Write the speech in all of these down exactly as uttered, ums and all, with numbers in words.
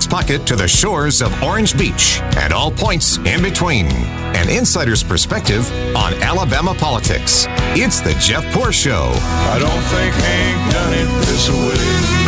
pocket to the shores of Orange Beach and all points in between. An insider's perspective on Alabama politics. It's the Jeff Poor Show. I don't think Hank done it this way.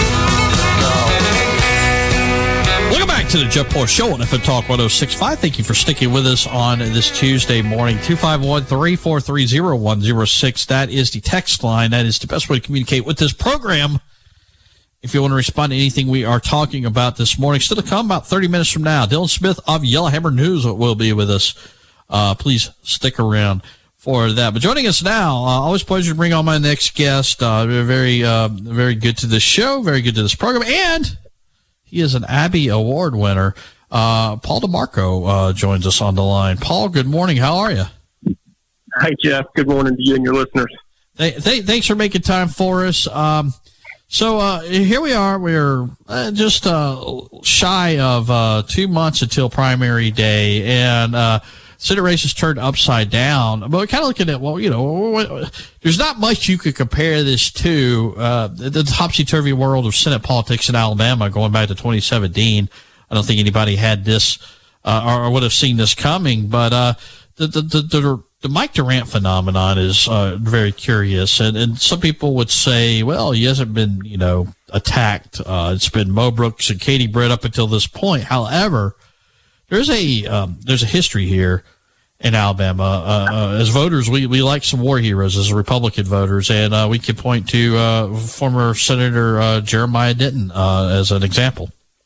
Welcome back to the Jeff Poor Show on F M Talk one oh six point five. Thank you for sticking with us on this Tuesday morning. two five one, three four three, oh one oh six. That is the text line. That is the best way to communicate with this program. If you want to respond to anything we are talking about this morning, still to come about thirty minutes from now. Dylan Smith of Yellowhammer News will be with us. Uh, please stick around for that. But joining us now, uh, always a pleasure to bring on my next guest. Uh, very, uh, very good to this show, very good to this program, and he is an Abby Award winner. Uh, Paul DeMarco uh, joins us on the line. Paul, good morning. How are you? Hi, Jeff. Good morning to you and your listeners. Th- th- thanks for making time for us. Um, so uh, here we are. We're uh, just uh, shy of uh, two months until primary day, and uh, Senate race is turned upside down. But we're kind of looking at, well, you know, there's not much you could compare this to. Uh, the topsy-turvy world of Senate politics in Alabama going back to twenty seventeen. I don't think anybody had this uh, or would have seen this coming. But uh, the, the, the, the, the Mike Durant phenomenon is uh, very curious. And, and some people would say, well, he hasn't been, you know, attacked. Uh, it's been Mo Brooks and Katie Britt up until this point. However, there's a um, there's a history here in Alabama. Uh, uh, as voters, we, we like some war heroes as Republican voters, and uh, we can point to uh, former Senator uh, Jeremiah Denton uh, as an example.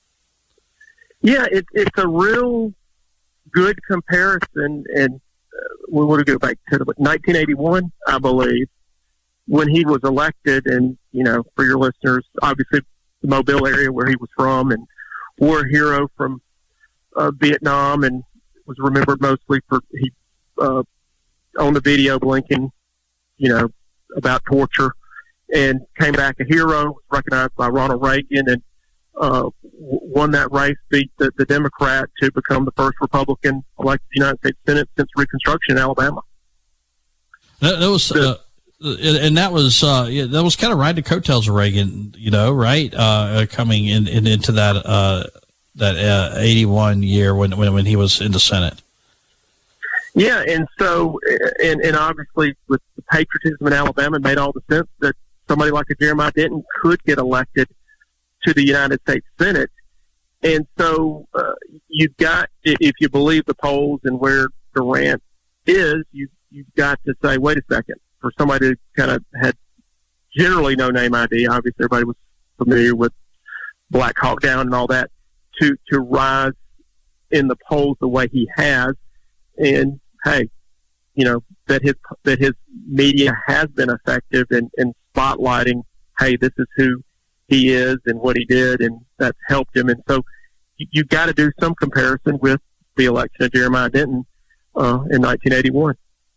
Yeah, it, it's a real good comparison, and uh, we want to go back to the, nineteen eighty-one, I believe, when he was elected, and, you know, for your listeners, obviously the Mobile area where he was from, and war hero from uh, Vietnam, and was remembered mostly for he uh, on the video blinking, you know, about torture, and came back a hero, was recognized by Ronald Reagan, and uh, won that race, beat the, the Democrat to become the first Republican elected to the United States Senate since Reconstruction in Alabama. That, that was, uh, and that was uh, yeah, that was kind of riding the coattails of Reagan, you know, right? Uh, coming in, in into that. Uh, that uh, eighty-one year when, when when he was in the Senate. Yeah, and so, and, and obviously with the patriotism in Alabama, it made all the sense that somebody like a Jeremiah Denton could get elected to the United States Senate. And so uh, you've got, if you believe the polls and where Durant is, you, you've got to say, wait a second, for somebody who kind of had generally no name I D, obviously everybody was familiar with Black Hawk Down and all that, to, to rise in the polls the way he has. And hey, you know, that his, that his media has been effective in, in spotlighting, hey, this is who he is and what he did, and that's helped him. And so you, you got to do some comparison with the election of Jeremiah Denton uh, in nineteen eighty-one.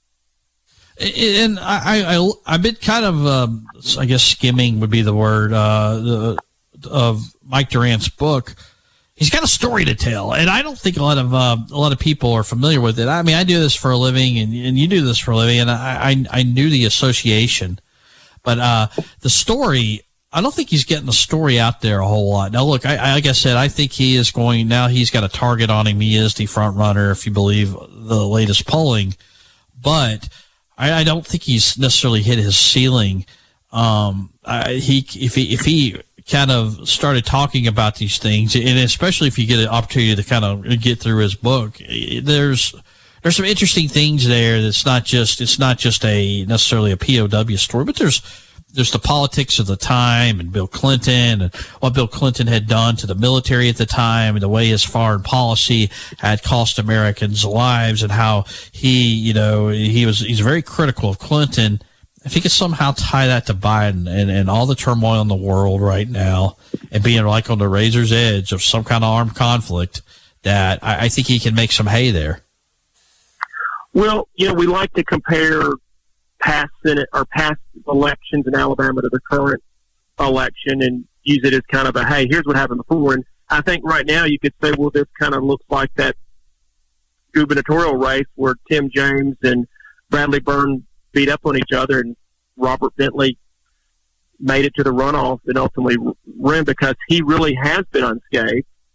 And I, I, I've been kind of, um, I guess skimming would be the word, uh, the, of Mike Durant's book. He's got a story to tell, and I don't think a lot of uh, a lot of people are familiar with it. I mean, I do this for a living, and, and you do this for a living, and I I, I knew the association, but uh, the story, I don't think he's getting the story out there a whole lot. Now, look, I, I, like I said, I think he is going, now he's got a target on him. He is the front runner, if you believe the latest polling, but I, I don't think he's necessarily hit his ceiling. Um, I, he if he if he kind of started talking about these things, and especially if you get an opportunity to kind of get through his book, there's there's some interesting things there. That's not just it's not just a necessarily a P O W story, but there's there's the politics of the time and Bill Clinton and what Bill Clinton had done to the military at the time and the way his foreign policy had cost Americans lives, and how he, you know, he was he's very critical of Clinton. If he could somehow tie that to Biden and, and all the turmoil in the world right now and being like on the razor's edge of some kind of armed conflict, that I, I think he can make some hay there. Well, you know, we like to compare past Senate or past elections in Alabama to the current election and use it as kind of a, hey, here's what happened before. And I think right now you could say, well, this kind of looks like that gubernatorial race where Tim James and Bradley Byrne beat up on each other, and Robert Bentley made it to the runoff and ultimately ran because he really has been unscathed.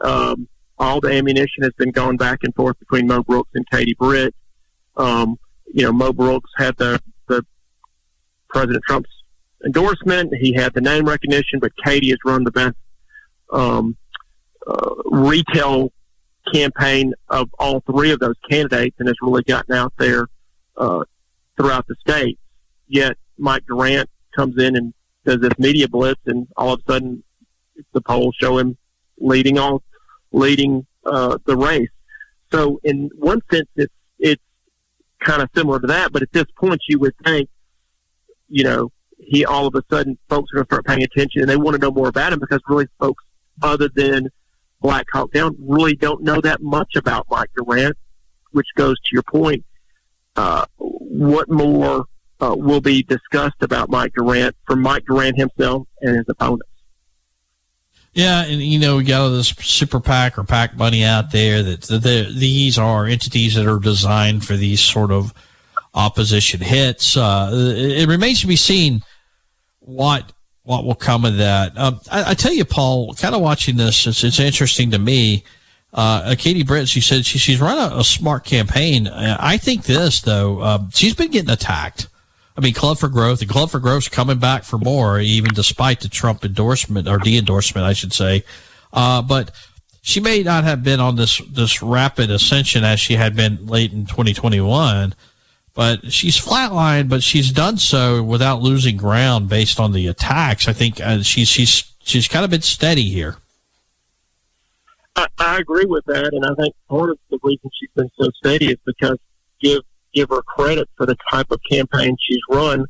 Um, all the ammunition has been going back and forth between Mo Brooks and Katie Britt. Um, you know, Mo Brooks had the, the President Trump's endorsement. He had the name recognition, but Katie has run the best um, uh, retail campaign of all three of those candidates and has really gotten out there uh, throughout the state. Yet Mike Durant comes in and does this media blitz, and all of a sudden the polls show him leading all, leading uh, the race. So in one sense, it's it's kind of similar to that. But at this point, you would think, you know, he all of a sudden folks are going to start paying attention and they want to know more about him, because really folks other than Black Hawk Down really don't know that much about Mike Durant, which goes to your point. Uh, what more uh, will be discussed about Mike Durant from Mike Durant himself and his opponents? Yeah, and, you know, we got all this super PAC or PAC money out there that the, the, these are entities that are designed for these sort of opposition hits. Uh, it, it remains to be seen what what will come of that. Um, I, I tell you, Paul, kind of watching this, it's, it's interesting to me. Uh, Katie Britt, she said she, she's run a, a smart campaign. I think this, though, uh, she's been getting attacked. I mean, Club for Growth, the Club for Growth's coming back for more, even despite the Trump endorsement, or de-endorsement, I should say. Uh, but she may not have been on this, this rapid ascension as she had been late in twenty twenty-one, but she's flatlined, but she's done so without losing ground based on the attacks. I think uh, she's, she's, she's kind of been steady here. I, I agree with that, and I think part of the reason she's been so steady is because give give her credit for the type of campaign she's run.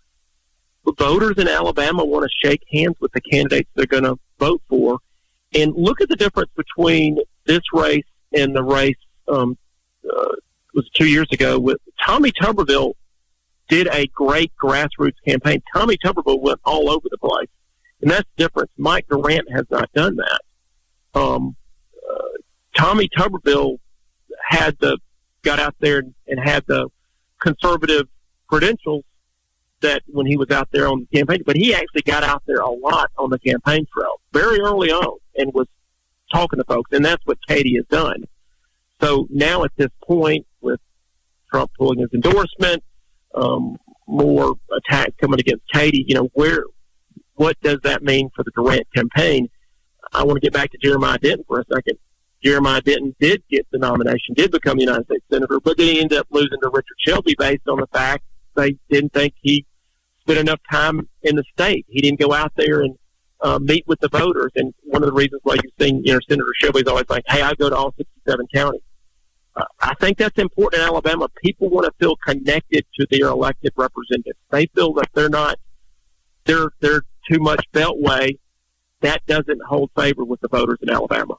Voters in Alabama want to shake hands with the candidates they're going to vote for. And look at the difference between this race and the race um, uh, it was two years ago. With Tommy Tuberville did a great grassroots campaign. Tommy Tuberville went all over the place. And that's the difference. Mike Durant has not done that. Um, uh, Tommy Tuberville had the got out there and, and had the conservative credentials that when he was out there on the campaign, but he actually got out there a lot on the campaign trail very early on and was talking to folks, and that's what Katie has done. So now at this point, with Trump pulling his endorsement, um, more attacks coming against Katie, you know, where, what does that mean for the Durant campaign? I want to get back to Jeremiah Denton for a second. Jeremiah Denton did get the nomination, did become a United States Senator, but then he ended up losing to Richard Shelby based on the fact they didn't think he spent enough time in the state. He didn't go out there and uh, meet with the voters. And one of the reasons why you've seen, you know, Senator Shelby's always like, hey, I go to all sixty-seven counties. Uh, I think that's important in Alabama. People want to feel connected to their elected representatives. They feel that they're not, they're, they're too much beltway. That doesn't hold favor with the voters in Alabama.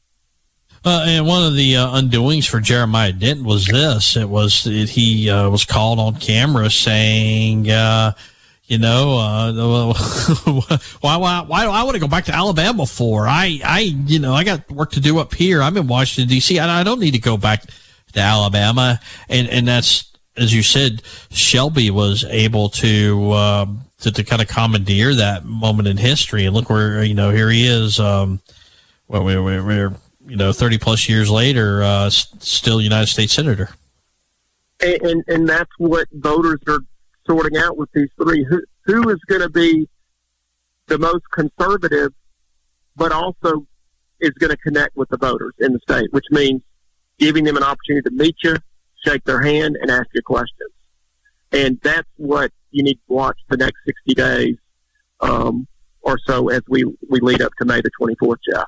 Uh, and one of the uh, undoings for Jeremiah Denton was this. It was that he uh, was called on camera saying, uh, you know, uh, why, why, why do I want to go back to Alabama for? I, I, you know, I got work to do up here. I'm in Washington, D C. I, I don't need to go back to Alabama. And, and that's, as you said, Shelby was able to, um, to, to kind of commandeer that moment in history. And look where, you know, here he is. Um, well, we're, we're, you know, thirty plus years later, uh, still United States Senator. And, and, and that's what voters are sorting out with these three. Who, who is going to be the most conservative, but also is going to connect with the voters in the state, which means giving them an opportunity to meet you, shake their hand, and ask you questions. And that's what you need to watch the next sixty days um, or so as we, we lead up to May the twenty-fourth, Jeff.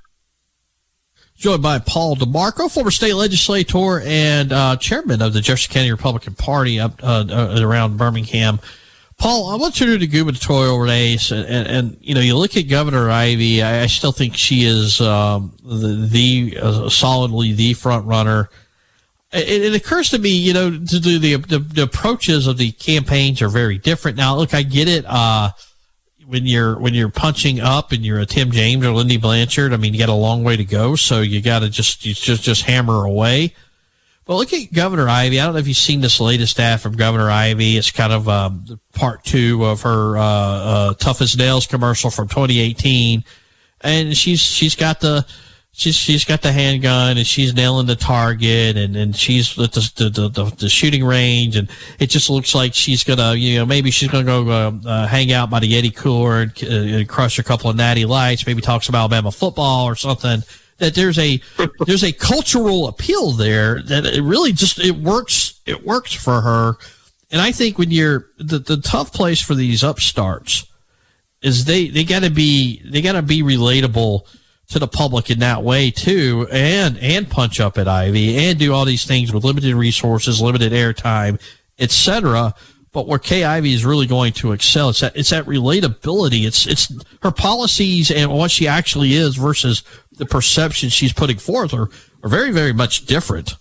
Joined by Paul DeMarco, former state legislator and uh, chairman of the Jefferson County Republican Party up uh, uh, around Birmingham. Paul, I want you to do the gubernatorial race, and, and, and you know, you look at Governor Ivey. I, I still think she is um, the, the uh, solidly the front runner. It, it occurs to me, you know, to do the, the the approaches of the campaigns are very different. Now, look, I get it. Uh, when you're when you're punching up and you're a Tim James or Lindy Blanchard, I mean, you got a long way to go, so you got to just you just just hammer away. But look at Governor Ivey. I don't know if you've seen this latest ad from Governor Ivey. It's kind of um, part two of her uh, uh, Tough as Nails commercial from twenty eighteen, and she's she's got the she's she's got the handgun and she's nailing the target and, and she's at the the, the the shooting range, and it just looks like she's gonna, you know, maybe she's gonna go uh, uh, hang out by the Yeti cooler and, uh, and crush a couple of natty lights, maybe talk some Alabama football or something. That there's a there's a cultural appeal there that it really just it works it works for her. And I think when you're the, the tough place for these upstarts is they, they gotta be they gotta be relatable to the public in that way too, and and punch up at Ivy and do all these things with limited resources, limited airtime, et cetera. But where Kay Ivey is really going to excel, it's that it's that relatability. It's it's her policies and what she actually is versus the perception she's putting forth are, are very, very much different.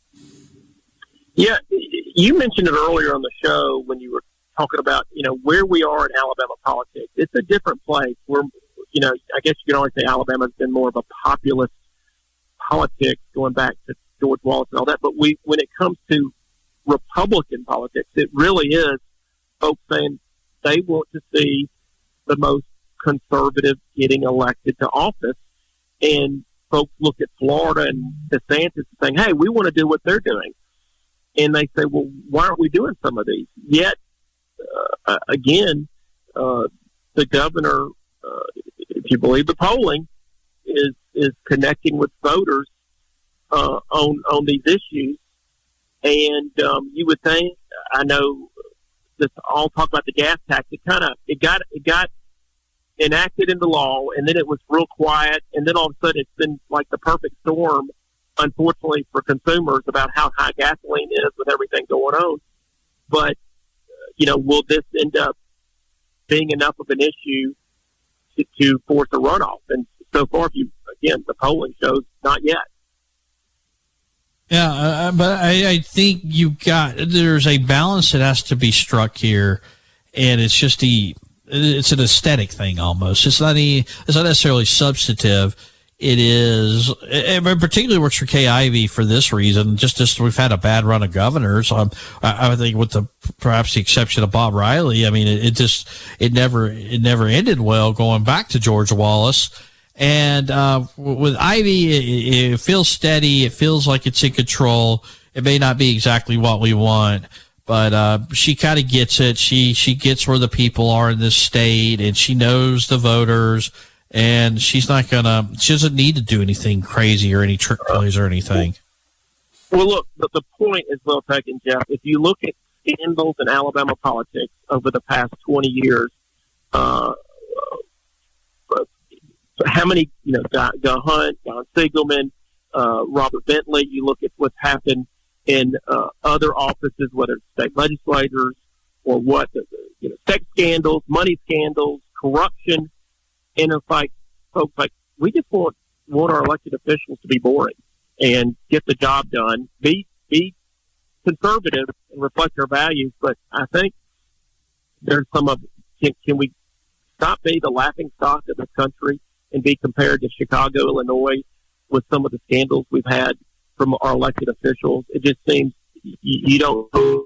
Yeah, you mentioned it earlier on the show when you were talking about, you know, where we are in Alabama politics. It's a different place. We're, you know, I guess you can always say Alabama's been more of a populist politics going back to George Wallace and all that. But we, when it comes to Republican politics, it really is folks saying they want to see the most conservative getting elected to office. And folks look at Florida and DeSantis saying, hey, we want to do what they're doing. And they say, well, why aren't we doing some of these? Yet, uh, again, uh, the governor, uh, if you believe the polling, is is connecting with voters uh, on on these issues. And um, you would think, I know this all talk about the gas tax. It kind of it got it got enacted into law, and then it was real quiet, and then all of a sudden it's been like the perfect storm, unfortunately for consumers, about how high gasoline is with everything going on. But uh, you know, will this end up being enough of an issue to, to force a runoff? And so far, if you again, the polling shows not yet. Yeah, uh, but I, I think you got there's a balance that has to be struck here, and it's just the it's an aesthetic thing almost. It's not any, it's not necessarily substantive. It is, it particularly works for Kay Ivey for this reason. Just just we've had a bad run of governors. Um, I, I think with the perhaps the exception of Bob Riley. I mean, it, it just it never it never ended well going back to George Wallace. And uh, with Ivy, it, it feels steady. It feels like it's in control. It may not be exactly what we want, but uh, she kind of gets it. She she gets where the people are in this state, and she knows the voters. And she's not gonna. She doesn't need to do anything crazy or any trick plays or anything. Well, look, the, the point is well taken, Jeff. If you look at scandals in Alabama politics over the past twenty years, uh, how many, you know, Guy, Guy Hunt, Don Siegelman, uh, Robert Bentley. You look at what's happened in uh, other offices, whether it's state legislators or what, you know, sex scandals, money scandals, corruption. And it's like, folks, like, we just want, want our elected officials to be boring and get the job done, be be conservative and reflect our values. But I think there's some of, can, can we stop being the laughing stock of the country and be compared to Chicago, Illinois, with some of the scandals we've had from our elected officials? It just seems you, you don't.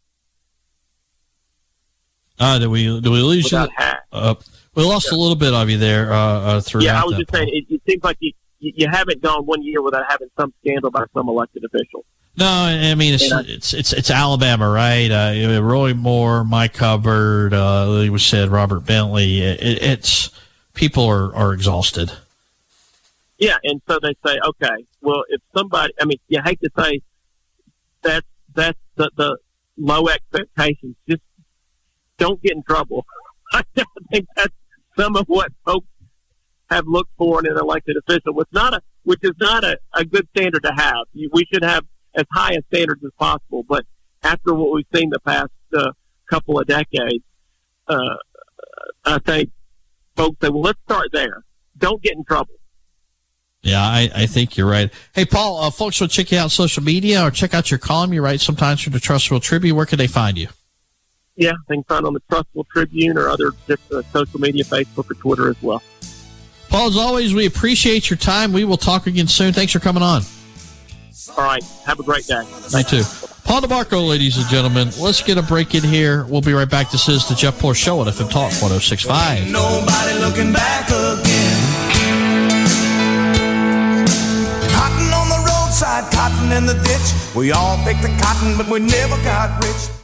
Ah, uh, do we do we lose you? Uh, we lost yeah. a little bit of you there uh, uh, throughout. Yeah, I was just point. saying. It, it seems like you you haven't gone one year without having some scandal by some elected official. No, I mean it's I, it's it's it's Alabama, right? Uh, Roy Moore, Mike Hubbard, uh, like we said, Robert Bentley. It, it's people are, are exhausted. Yeah, and so they say, okay, well, if somebody, I mean, you hate to say that's that's the, the low expectations. Just don't get in trouble. I think that's some of what folks have looked for in an elected official, which not a which is not a, a good standard to have. We should have as high a standards as possible. But after what we've seen the past uh, couple of decades, uh, I think folks say, well, let's start there. Don't get in trouble. Yeah, I, I think you're right. Hey, Paul, uh, folks will check you out on social media or check out your column you write sometimes for the Trussville Tribune. Where can they find you? Yeah, they can find on the Trussville Tribune or other just, uh, social media, Facebook or Twitter as well. Paul, as always, we appreciate your time. We will talk again soon. Thanks for coming on. All right. Have a great day. You too. Paul DeMarco, ladies and gentlemen. Let's get a break in here. We'll be right back. This is the Jeff Poor Show on F M Talk one oh six point five. Nobody looking back again. hillside, cotton in the ditch. We all picked the cotton, but we never got rich.